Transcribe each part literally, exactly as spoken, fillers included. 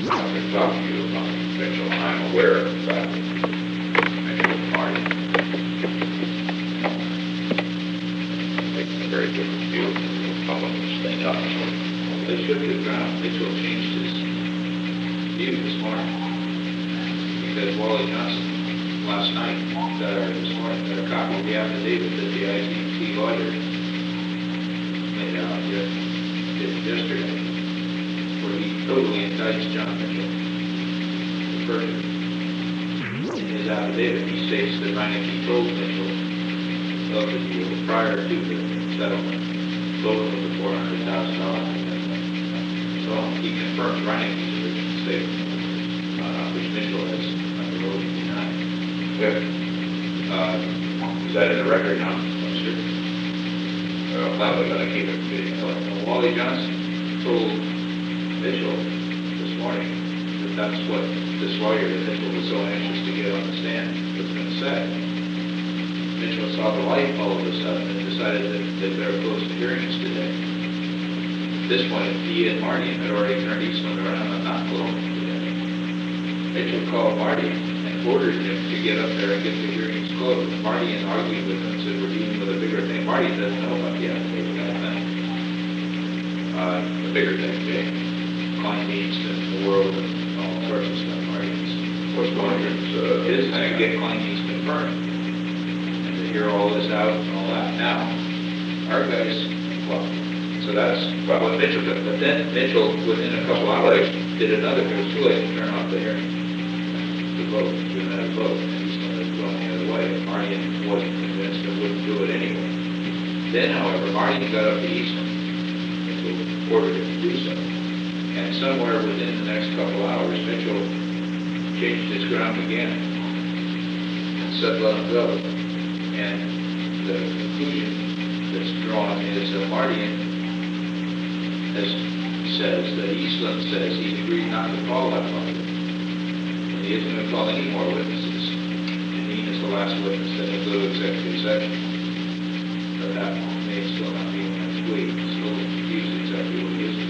to talk to you about Mitchell. I'm aware of the fact that Mitchell Marty makes a very different view of the Republicans thing up. They should have gone, Mitchell changed his view this morning, because Wally Johnson, last night, got our, this morning, got a copy of the affidavit that the I D T lawyer made out here, did yesterday, where he totally indicts John Mitchell, the perjury. In his affidavit, he states that Reineke told Mitchell of the deal prior to the settlement, both of the four hundred thousand dollars. So he confirms Reineke's original statement, uh, which Mitchell has under oath denied. Yeah. Uh, Is that in the record now? Sure. Uh, probably going to keep it. Uh, Wally Johnson told Mitchell this morning that that's what this lawyer that Mitchell was so anxious to get on the stand was going to say. Mitchell saw the light all of a sudden and decided that they better close the hearings today. At this point, he and Marty had already turned Eastland around and not closing today. Mitchell called Marty and ordered him to get up there and get the hearings closed. Marty and argued with him, said we're dealing with a bigger thing. Marty doesn't know about the affidavit kind of thing. Uh, the bigger thing being Klein Easton, the world, and all sorts of stuff. Marty's What's going on? Uh, his is to get Klein Easton confirmed and to hear all this out and all that. Now, our guys, well, so that's what Mitchell did. But then Mitchell, within a couple hours, did another, it was too late to turn off the hearing. The vote, we didn't have a vote, and Eastland was going the other way. Marty wasn't convinced and wouldn't do it anyway. Then, however, Marty got up to Eastland and ordered him to do so. And somewhere within the next couple hours, Mitchell changed his ground again and said, let him go. And the conclusion that's drawn is that Marty has, says that Eastland says he agreed not to call that party. And he isn't going to call any more witnesses. Janine is the last witness that will go to executive session. But that may still not be next week. It's a little confused exactly what he is.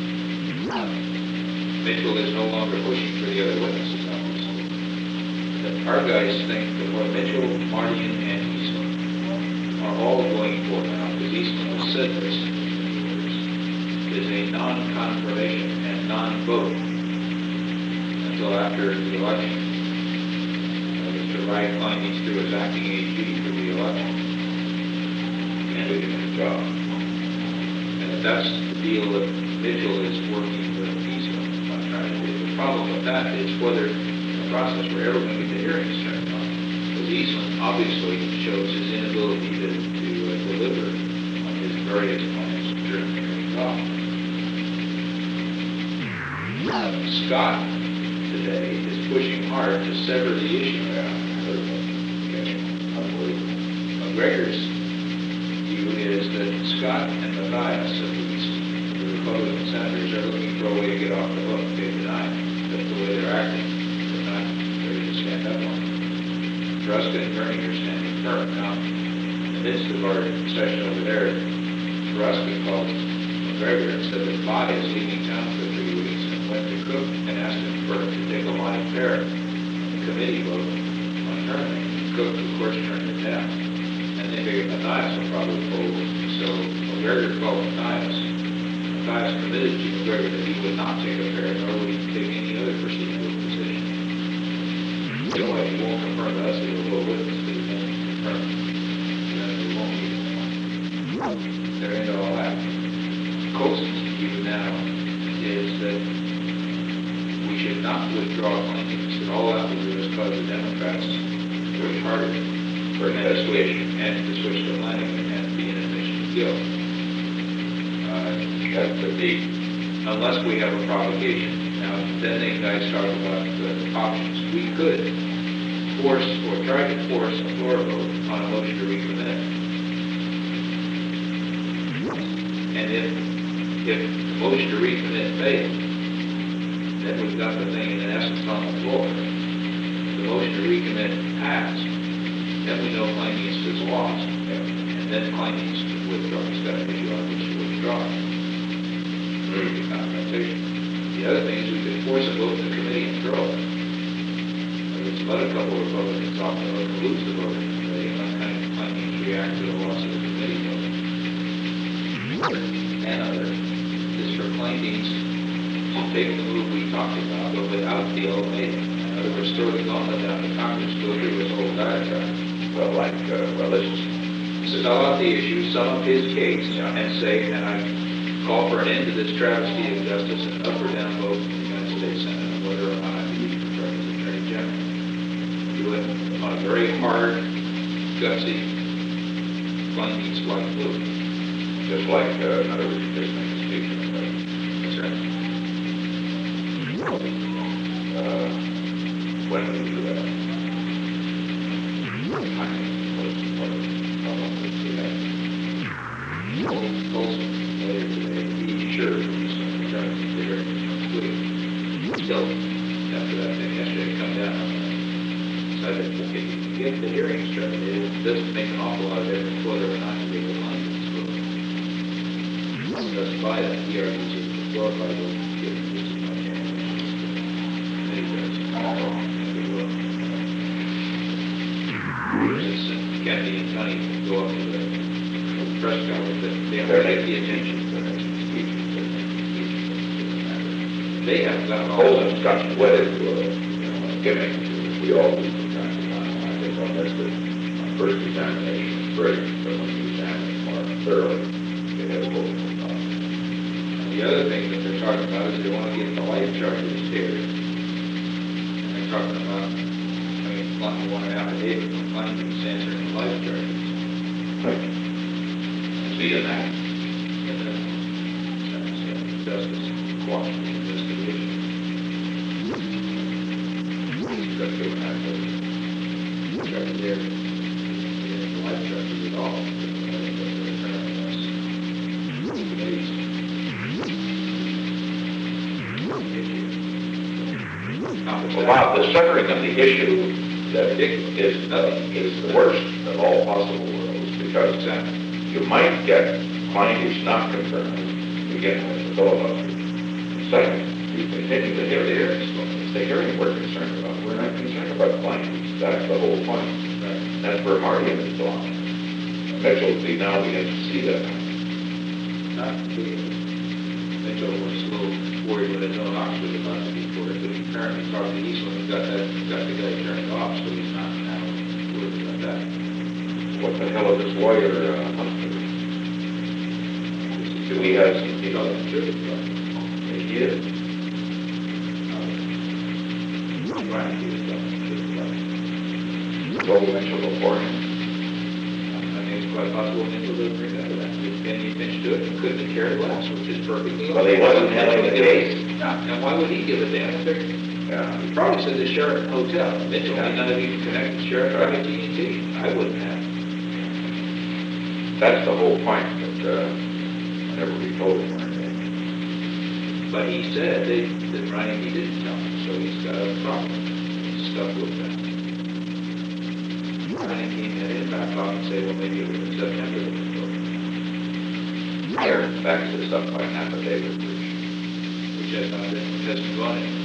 Mitchell is no longer pushing for the other witnesses, obviously. But our guys think that what Mitchell, Marty, and Eastland are all going for now, because Eastland has said this, is a non-confirmation and non-vote until after the election. Uh, Mister Wright Klein through as acting A G for the election. And we did a job. And that's the deal that Mitchell is working with Eastland on trying to do. The problem with that is whether in the process we're ever going to get the hearings turned on. Because Eastland obviously shows his inability to, to uh, deliver on his various plans during the hearings off. Scott today is pushing hard to sever the issue. McGregor's view is that Scott and Matthias, at least, the Republican senators, are looking for a way to get off the hook. They deny it. That's the way they're acting. They're not ready to stand up on it. Truska and Kearney are standing firm. Now, in the midst of our session over there, Truska called McGregor and said that Body is leaving town for three weeks and went to Cook and asked him for to take a live pair in the committee vote on terminating. Cook, of course, turned it down. And they figured Matthias will probably fold. So McGregor called Matthias. Matthias committed to McGregor that he would not take a pair, nor would he take any other procedural position. Anyway, he won't confirm to us, he will go with us, but he won't confirm. And then we won't need him. They're into all that. Colson's view now is that we should not withdraw claims, that all that will do is cause the Democrats to push harder for investigation and to switch to planning and be an admission of guilt. Uh, that could be, unless we have a provocation. Now, then the guys talk about the options. We could force or try to force a floor vote on a motion to recommit. And if if the motion to recommit fails, then we've got the thing in essence on the floor. If the motion to recommit passed, then we know Klein East is lost, and then Klein East withdraws. He's got an issue on which to withdraw. The confrontation. The other thing is we could force a vote let a couple of Republicans off the hook and lose the vote. They let kind of claiming to react to the loss of the committee vote. And other, is for Plaintians to take the move we talked about, but without the ultimatum. In other words, throw the gauntlet down to Congress, go through this whole diatribe. Well, like, uh, well, let's just, Spell out the issue, sum up his case, and say, and I call for an end to this travesty of justice and up or down vote in the United States Senate on whether or not I be confirmed as Attorney General. Do it on a very hard, gutsy, findings like move. just like, uh, in other words, you just make a speech. That's right. Uh, when will you do that? Timing, what, what, how long will you do that? Colson, later today, he sure he's trying to get there quick. Still, after that thing yesterday, come down on that. So I think, if you can get the hearing started, it doesn't make an awful lot of difference whether or not you get the money. Just by that, he argues it's a glorified vote, given this is my chance. And he does. And he will. It's, uh, Kennedy and Tunney go up to the press conference, but they have to get the attention. They haven't got all Colson of got wedded to a, you know, a gimmick, we all do from time to time. I think on this, the first examination is great, but when you examine it more thoroughly, it has both. The other thing that they're talking about is they want to get the life charges here. And they're talking about, I mean, Clinton want an affidavit from Clinton answering the life charges. Right. See in that. And then, justice, quashing the investigation. That's good, that's good. Charges there. The life charges at all. Committees. Well, Bob, the severing of the issue that is, uh, is the worst of all possible worlds, because uh, you might get plaintiffs not confirmed, begin with the filibuster. Second, you continue to hear the hearings. It's the hearing we're concerned about. We're not concerned about plaintiffs. That's the whole point. That's where Marty is belong. Mitchell, see, now we have to see that. Not the, Mitchell was a little worried with his own Oxford about to be court, but he apparently talked to Eastland and got that, got the guy turned off, so he's not now worried about that. What the hell is this lawyer, uh, Humphrey? Do we have some, you know, Sure, but, he is? I'm trying to do stuff. What will Mitchell before him? I think it's quite possible Mitchell will bring that to that. If any attention to it, he couldn't have cared less, which is perfectly. Well, he wasn't handling the case. Now, why would he give a damn? If they're- Yeah. He probably said the Sheraton Hotel. Mitchell Yeah. may not have even connected Sheraton to A T and T. I wouldn't have. That's the whole point, but, uh, never be told him or anything. But he said they, that Ryan, he didn't tell him, so he's got a problem. He's stuck with that. Ryan came in and back off and say, well, maybe it was in September that we voted. Aaron backs this up by an affidavit, which, Which has not been, has been gone in.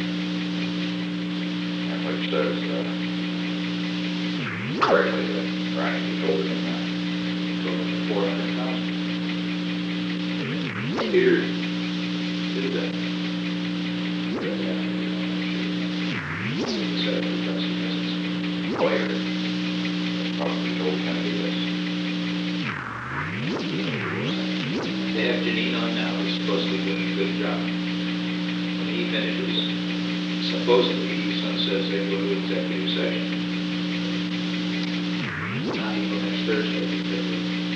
which says, uh, correctly that Ryan told him that. So much for four hundred thousand. Peter did that. Said the justice business. Lawyer probably told Kennedy this. They have Janine on now, who's supposedly doing a good job. When he finishes, supposedly, Eastland says they go to executive session. Not even next Thursday, because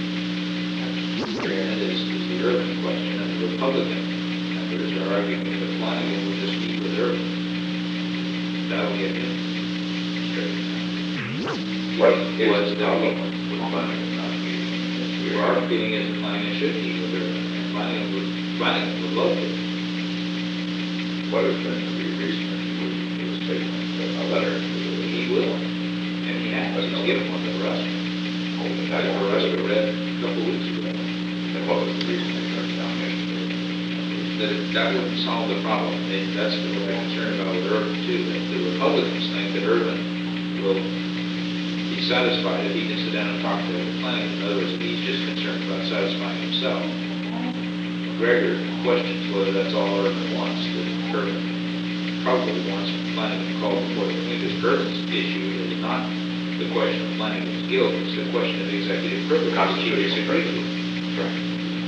that is, is the urban question, and the Republican members are arguing with Flanagan, we'll just meet with Urban. That'll get him straight. What Was is the the- problem with Flanagan not meeting? Well, our feeling is that Flanagan should meet with Urban, and Flanagan would, Flanagan would love to. What is going to be reason that he would give a statement, a letter to the He will, and he has, he's given one to Russ. whole That's what Russ entire read a couple weeks ago. And what was the reason they turned down yesterday? That, that wouldn't solve the problem, and that's what they're concerned about with Urban too, that the Republicans think that Urban will be satisfied if he can sit down and talk to the planning. In other words, if he's just concerned about satisfying himself. McGregor questions whether that's all Urban wants, that Urban probably wants planning to call before the committee, because Urban's issue is not the question of planning his guilt, it's the question of executive privilege. Constitutional privilege. Right.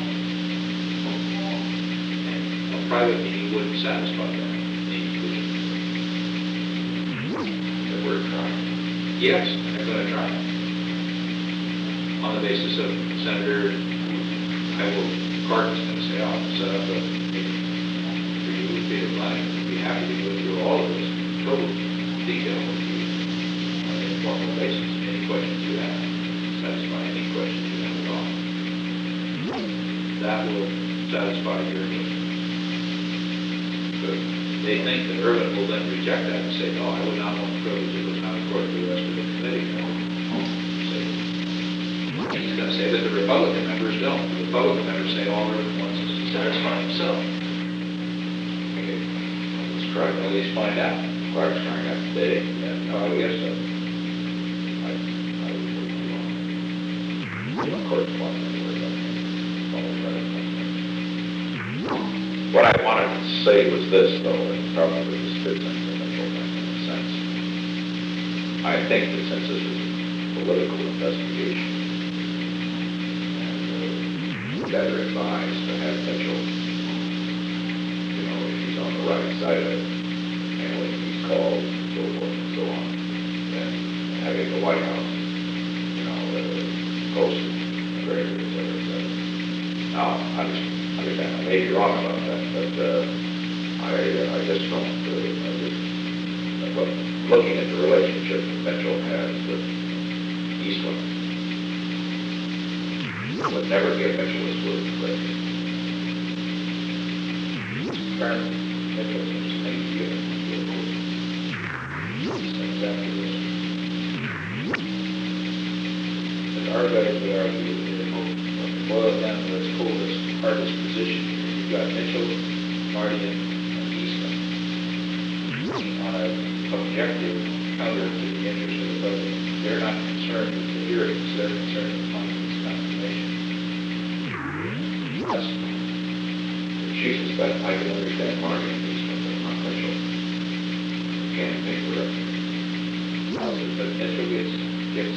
And a private meeting wouldn't satisfy that need. That we're trying. Yes, they're going to try. On the basis of Senator, I will, Carter's going to say, I'll set up a meeting for you with data planning. We'd be happy to go through all of this in total detail with you on an informal basis. Any questions you have, satisfy any questions you have at all. That will satisfy your needs. But they think that Urban will then reject that and say, no, I would not want the privilege if it was not according to the rest of the committee. So, he's going to say that the Republican members don't. The Republican members say all Urban wants is to satisfy himself. Okay. Let's try At that. least find out. Clark's trying that today. Yeah, no, I guess so. I, I would move along. Of course, one anyway, but follow right. What I wanted to say was this, though, and probably this fits into the whole thing in a sense. I think that since this is a political investigation, and uh, better advised to have Mitchell, you know, if he's on the right side of it, and when he's called, and so forth and so on, and having the White House, you know, uh, closer, greater, et cetera, et cetera. Now, I understand, understand, I may be wrong about that, but uh, I, I just don't, uh, I just, but looking at the relationship that Mitchell has with Eastland, would never give Mitchell his word for credit. Apparently, Mitchell seems to think he gives him his word. These things after this. And our guys would argue that it will boil down to its coldest, hardest position. You've got Mitchell, Marty, and Eastman on a objective counter to the interest of the public. They're not concerned with the hearings, they're concerned with finding this confirmation. Yes. Jesus, that I can understand Marty and Eastland, but not Mitchell. Can't make the record. But Mitchell gets, gets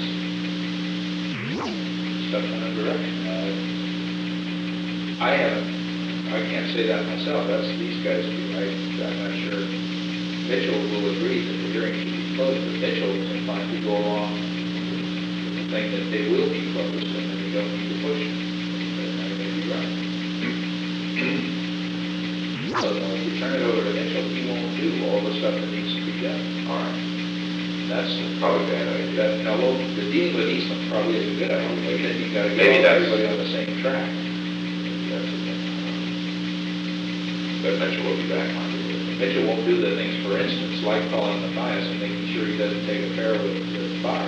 stuff in a direction. Uh, I haven't, I can't say that myself, that's these guys do. I, I'm not sure. Mitchell will agree that the hearing should be closed, but Mitchell is inclined to go along with the thing that they will be closed and then they don't need to push it. But I may be right. So uh, if we turn it over to Mitchell, he won't do all the stuff that needs to be done. All right. That's Probably bad idea. that, now, well, the dealing with Eastland probably is a good idea, but then you gotta Maybe get that's- everybody on the same track. That's the thing. But Mitchell will be back on it. Mitchell won't do the things, for instance, like calling the bias and making sure he doesn't take a pair with the fire.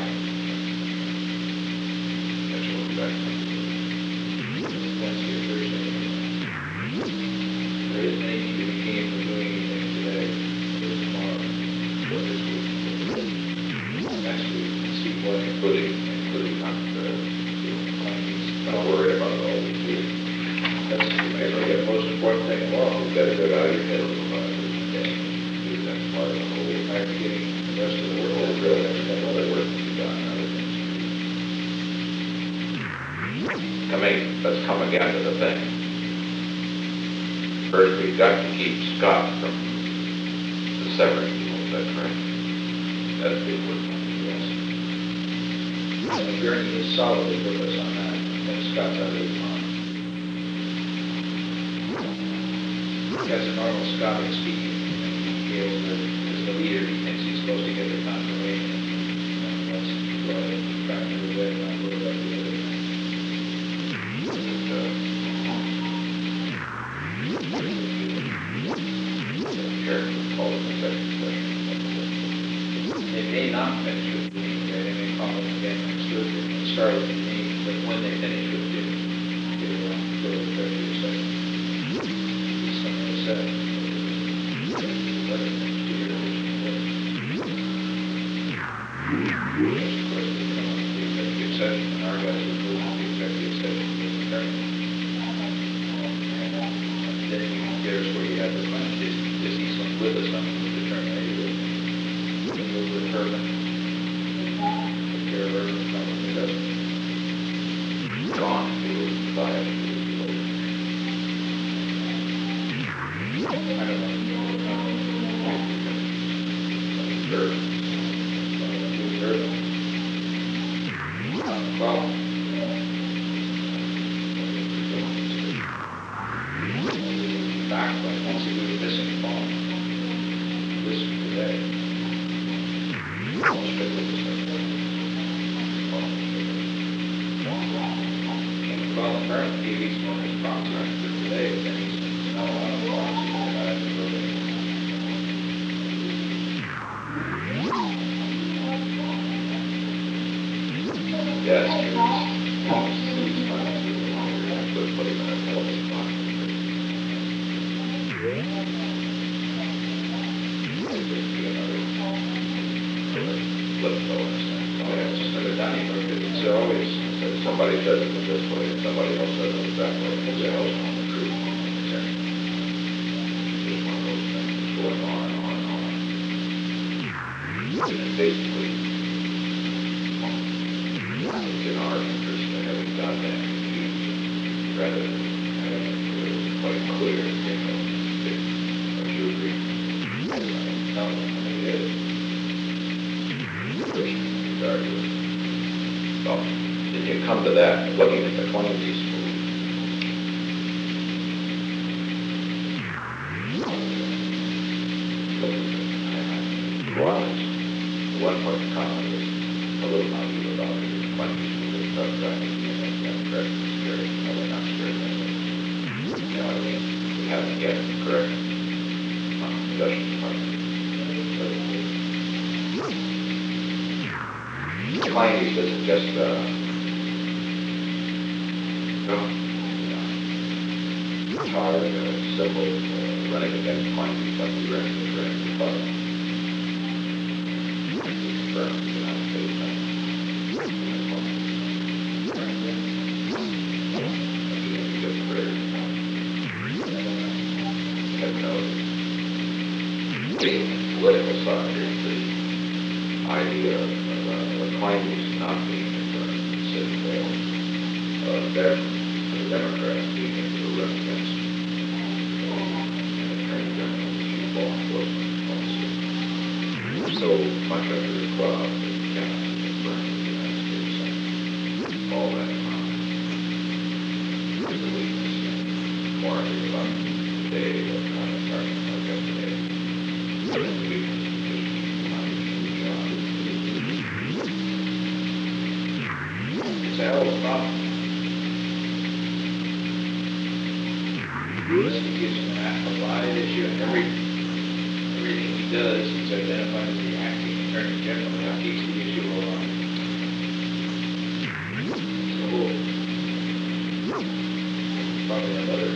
Mitchell will be back on it. Wednesday or Thursday. There isn't any need to be keen for doing anything today or tomorrow or this week. Next week, and see what Including, including not, uh, you know, findings. not worried about it all this week. That's maybe the most important thing of all. We've got to get out of your head a little bit. That's part of the whole, Back to getting the rest of the the world. whole drill, there's got other work to be done, other things. Coming, let's come again to the thing. First, we've got to keep Scott from the severing deal, is that correct? That's big work, yes. And the journey is solidly with us on that, and Scott's out of his mind. As a normal Scott is speaking, and he feels that as the leader, he thinks he's supposed to get the confirmation. And let's go ahead and try to do it, and not worry about the other thing. Chairman, call it the second session. They may not finish with the meeting, they may call it again next Thursday, and start with the meeting, but when they finish with the, get it on, go to the treasury session. Something to say. Let it next year. Of course, we come up with the executive session, and our guys would move to the executive session with the attorney. And then you compare us where you have the fund, is, is Eastland with us on the terminated? Then we'll with Herman, compare Herman, come with us. Gone to buy it. I don't know. Sure. With Herman. Um, Well, back, but once we were missing a phone, this today. And well, apparently he's on his contract for today, but then he's not allowed to call, so he's not in the building. Yeah, it's true. It's fine. But put it in a policy box. Flip phones. Oh, yeah, it's just never done either, because it's always, If somebody says it was this way, and somebody else says it was that way, it's a hell on the truth. It's just one of those things going on and on and on. And basically, it's in our interest to have it goddamn confused rather than having it quite clear, you know, if, if you agree. No, I mean, it is. Regardless. So, if you come to that, looking at the claims, well, the one point of comment is a little naive about it, is claims for this truck driving, and that's correct, it's scary, no, we're not scared of it. You know what I mean? We haven't yet, correct? Um, Possession department. Claims isn't just, uh, no, you know, hard, uh, simple, uh, running against claims, like we ran, we ran the bus. Confirmed, you know, state thing. You get the prayer, heaven knows. The political side is the idea of uh, claims not being confirmed in the city jail. Uh, that the Democrats being able to run against and attorney general, chief law enforcement officer. So much of the crowd that cannot be confirmed in the United States Senate. All that amount is a weakness. More I think about today, what kind of sergeant like yesterday. It's a weakness. it's a hell of a problem. This gives him a wide issue, and every, everything he does, he's identified as the acting attorney general, that keeps the issue alive. So, probably another.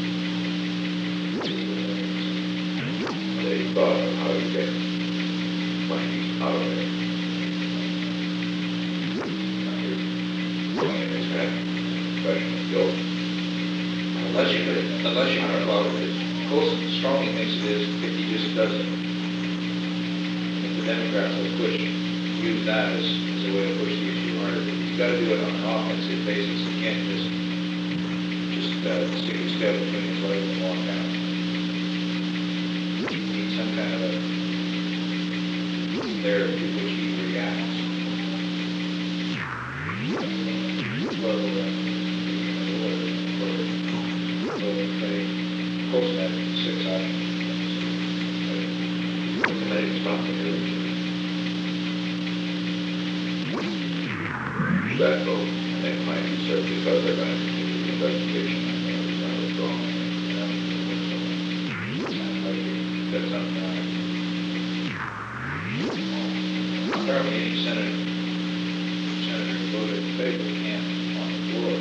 They thought of how to get claims out of there. Question of guilt. Unless you, unless you, well, as close and strong he thinks it is, if he just doesn't. If the Democrats will push, use that as, as a way to push the issue harder, but you gotta do it on an offensive basis, you can't just, just, uh, stick his tail between his legs and walk out. You need some kind of a, there to which he reacts. Well, uh, Close that six options. Somebody's about to do that vote, and they might be served because they're going to do the investigation. I think it's not wrong. That's not right. Apparently, any senator, senator who voted in favor can't on the floor.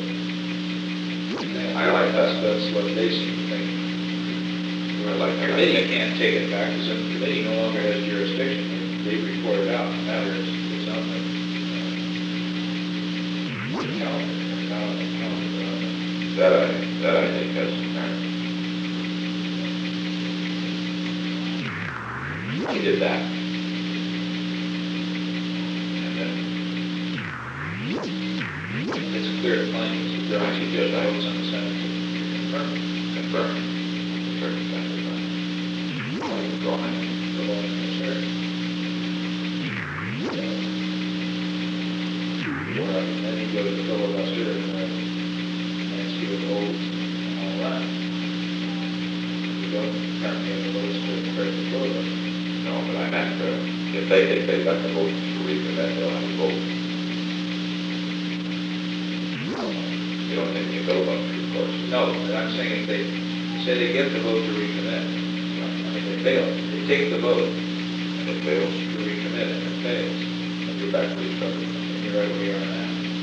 I like that. That's what they seem to think. I like The committee can't take it back because the committee no longer has jurisdiction. They report it out, and now it's, it's He did that. And then it's clear to claims that there are two judge votes on the Senate to confirm. Confirm. Confirm exactly right. Why you go on? The law is necessary. Or, uh, then you go to the filibuster and, uh, Mansfield holds and all that. You don't currently have the votes to correct the filibuster. No, but I meant, uh, if they, if they got the votes to recommit, they'll have a vote. You don't think you filibuster, of course. No, but I'm saying if they, say they get the vote to recommit, I mean, they fail, they take the vote And it fails, to recommit and it fails, and you're back to each other. and you're right where you are now.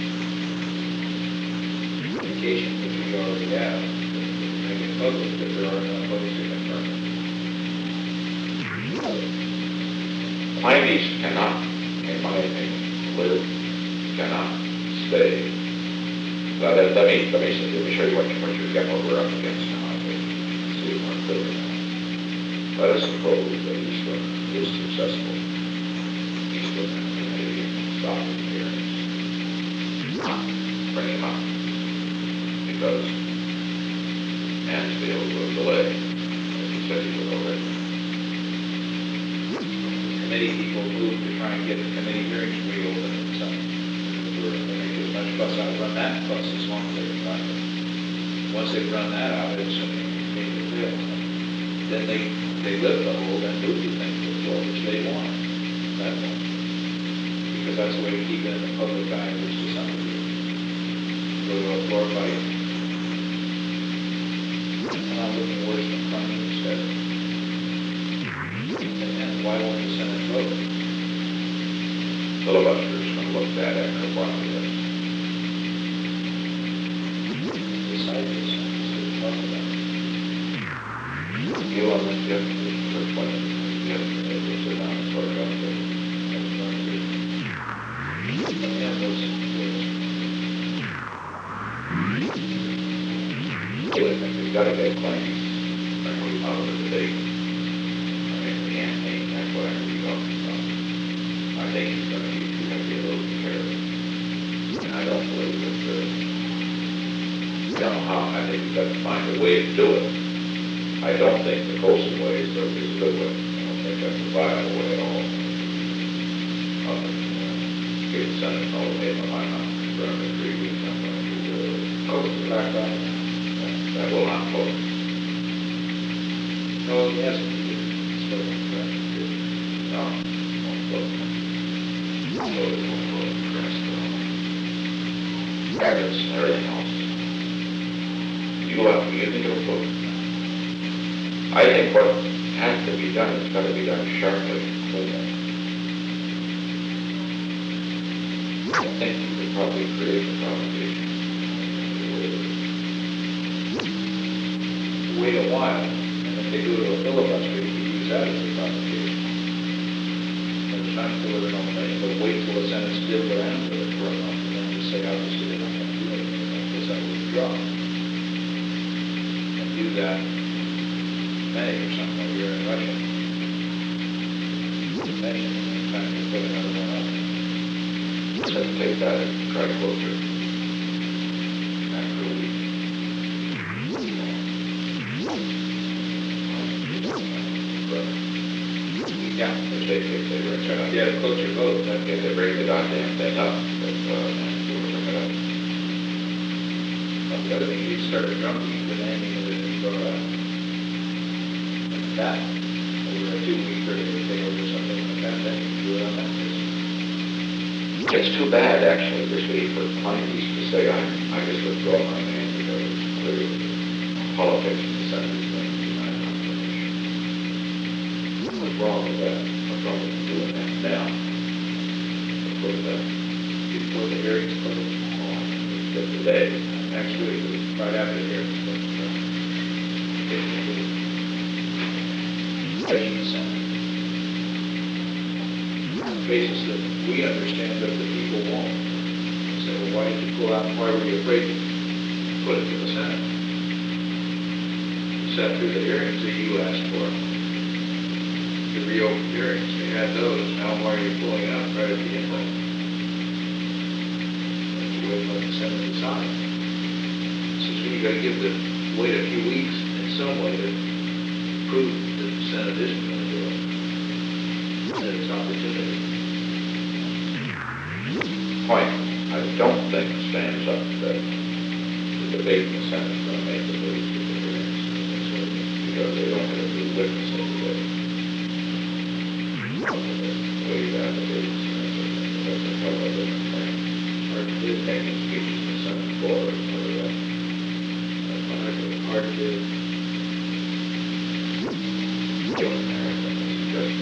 Communication, which we already have, make it public that there are no votes to confirm. Plaineys cannot, in my opinion, live, cannot stay. Now, let, let me, let me, let me show you what, what you're getting, what we're up against now, I think, see it more clearly now. Let us suppose that Eastland is successful. Eastland committee stopping hearings. Bring him up. Because Mansfield will delay, as he said he would already. Committee people move to try and get the committee hearings reopened and some, they make as much fuss out, run that fuss as long as they can run it. Once they've run that out, it's a major fail. Then they, they lift the hold and do the thing to the floor, which they want. That one. Because that's the way to keep it in the public eye, which is something to go to a floor fight. Not looking worse than Congress instead. And why won't the Senate vote? Filibusters can look that after a while, yes. Decide this, instead of talk about it. You on this, yes, this is the point, yes, it was sit down and sort it out, but that's not good. Yeah, those, those. I think we've got to get claims, like we out of the debate. I mean, we can't make that whatever we go. So, I think it's gonna be, we're gonna be a little careful. And I don't believe that, uh, I don't know how, I think we've got to find a way to do it. I don't think the Colson way is the, is the good way. I don't think that's the viable way at all. Uh, give the Senate all the way, but I'm not, for another three weeks, I'm gonna do the Colson back on. That will not vote. No, he hasn't. It's still correct. No, won't vote. So it won't vote for us, uh, Agnes and everything else. You have, you think it'll vote? I think what has to be done, it's gotta be done sharply. I think you could probably create a provocation. Wait a while, and if they go to a filibuster, you can use that as a provocation. There's not to deliver nomination, but wait till the Senate's diddled around with it for a month, and then just say, obviously, they're not going to do anything, because that will withdraw. And do that May or something, while you're in Russia. May, and time to put another one up. Let's take that and try to closer. After a week. Yeah, if they, if they were trying to, Yeah, close your vote, that if they bring the goddamn thing up, but, uh, we'll bring it up. The other thing, you start a drum beat with anything that you throw out. That, over a two-week period, if they order something like that, then you can do it on that basis. It's too bad, actually, this week for Plaineys to say, I, I just withdraw my name because it's clearly politics in the Senate is going to be my nomination. What's wrong with that? What's wrong with doing that now? Before the, Before the hearings close, oh, just today. next week, right after the hearings close. Especially in the Senate. On the basis that we understand that the people won't. So why did you pull out, why were you afraid to put it to the Senate? Sat through the hearings that you asked for. to reopen hearings. They had those, now why are you pulling out right at the end of it? And you wait for the Senate to decide. So you gotta give the, wait a few weeks in some way to prove that the Senate is going to do it. That it's opportunity. Point, I don't think stands up that the debate in the Senate is going to make the move to the hearings. Because they don't have to do witnessing today. Way back the days, that's a hell of a different thing. Or they're making speeches in the Senate floor or that. That's not really hard to do. Killing America is just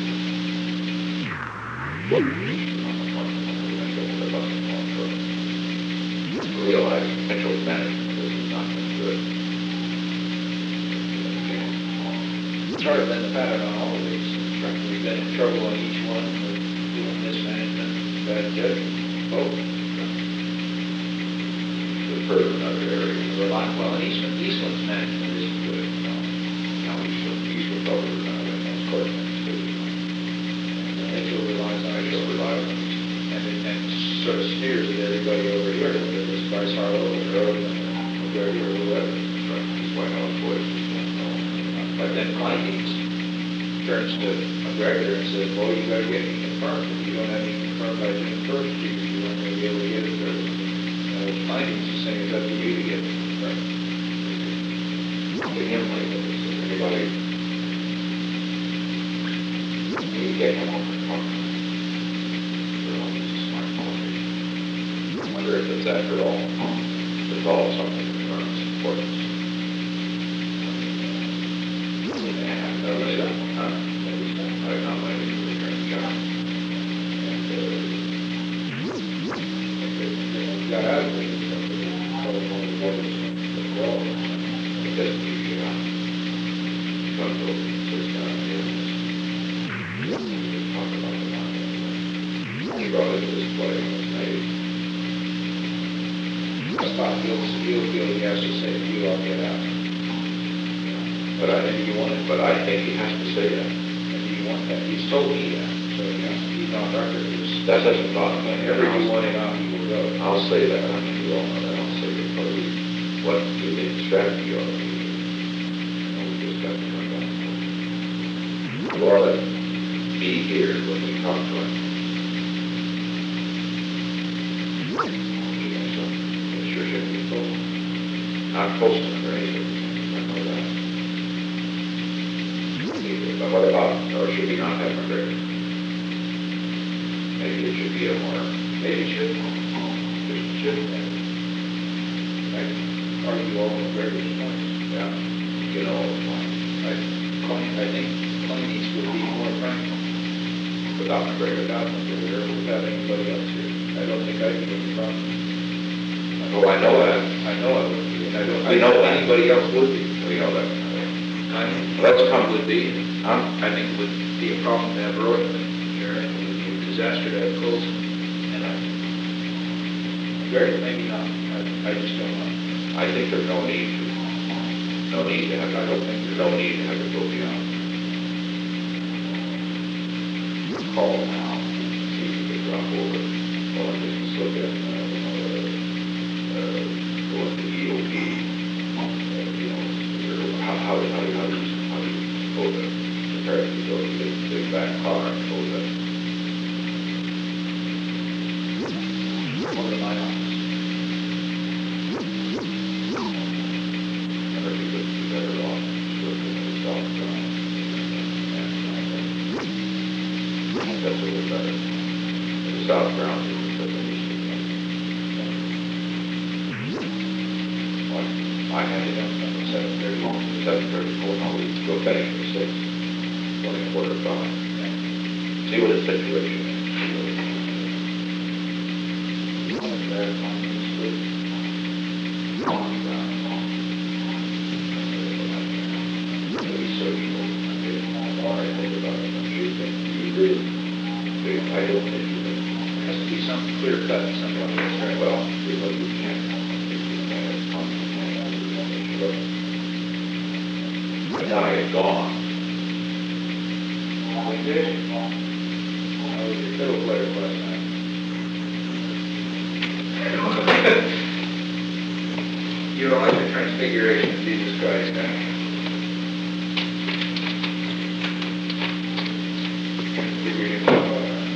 realize Mitchell's management of this is not good. It's sort of been the pattern on all of these. We've been in trouble on each one with doing mismanagement, bad judgment, both. The further another area. Well, and Eastman, Eastman's management isn't good. No, Now he's he's recovered now, and of course, Mitchell relies on, Mitchell relies on. and it, and sort of sneers at everybody over here, whether it's Bryce Harlow or Rhodes or McGregor or whoever. That's why I was voice. But then Kleindienst turns to McGregor and says, well, you gotta get me confirmed. If you don't have me confirmed by June first, you, you aren't gonna be able to get it through. Uh, Kleindienst is saying it's up to you to get me confirmed. To him, like, anybody, you get him off the phone. I wonder if it's after all, it's all something that earns importance. And, uh, maybe not, huh? Maybe not, I'm not letting you return the job. And, uh, Got out of it. well, it doesn't give you, uh, comes over and sits down here and just talk about the market. He brought it to this play on his name. That's fine, he'll, he'll feel he has to say to you, I'll get out. But I think you want it, but I think he has to say that. And do you want that? He's told me that, so he has, he's on record. He's- That doesn't bother me. Whenever you want it out, he will go. I'll say that, I mean, you all know that, I'll say that, but we, what you think the strategy ought to be. You know, we just got to come back. You ought to be here when we talk to him. So, it sure should be posted. Not posted or anything, I know that. But what about, or should we not have a record? Maybe it should be a more, maybe it should, just should, I argue all the various points. yeah, you know, I, Klein, I think Kleindienst would be more frank without McGregor. without McGregor or without anybody else here. I don't think I'd be any problem. Oh, I know that. I know I would be, and I don't, I We know know that. anybody else would be. We know that. I mean, Let's come- would be, Huh? I think it would be a problem to have Royman here, and it would be a disaster to have Colson. And I, McGregor, maybe not, I, I just don't know. I think there's no need to, no need to have, I don't think there's no need to have it go beyond. Call now, see if you can drop over, or just look at, uh, you know, uh, uh, go into E O P, uh, you know, or how, how, how, how do you, how do you go to, compare it to go to the big back car and go to, Over to my office. or you could be better off, sort of, in the south ground. I think that's a little better. In the south ground, you would put the east ground. What? I had it on seven thirty, seven thirty-four, no, we go finish at six, one and a quarter five. See what the situation is. Maybe social, okay, more I think about it, I'm sure that you agree. Okay, I don't think you agree. There has to be some clear cut, something that's very Well, well. you know, you can't, if you can't, but now it's gone. Dish? How was your fiddle player last night? You don't like the transfiguration of Jesus Christ, huh? Figured it out.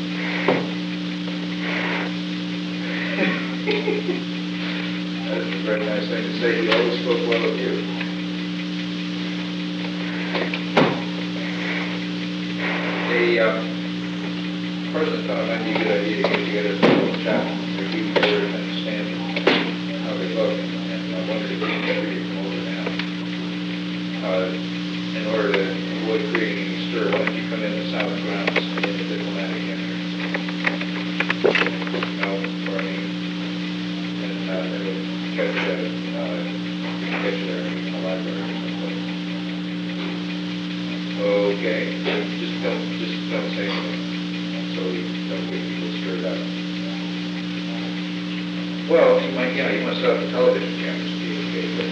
That's a very nice thing to say. He always spoke well of you. The uh, President thought it might be a good idea to get together a little chat, review your and understand how they look, and I wondered if you could really come over now. Uh, in order to avoid creating any stir, why don't you come in the south grounds in the diplomatic enter? No, or I mean, and uh, they would catch, uh, uh, you can catch you there in the library or someplace. Okay, just don't, just don't say anything, so we don't get people stirred up. Well, you might, yeah, you must have the television cameras to be okay, but.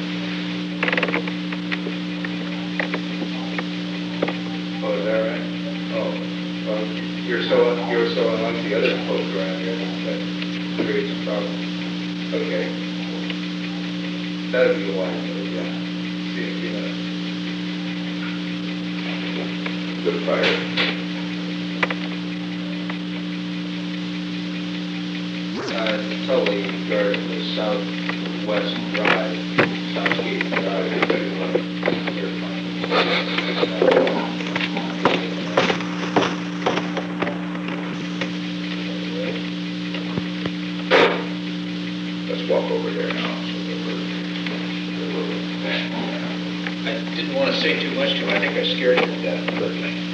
Oh, is that right? Oh, well, you're so, you're so unlike the other folks around here, that creates a problem. Okay. That'll be a while, yeah. See you in a few minutes. Good fire. Uh, totally regarding the southwest drive, Southgate Drive. You're fine. Let's walk over there now. So that we're, that we're, I didn't want to say too much to him. I think I scared him to death.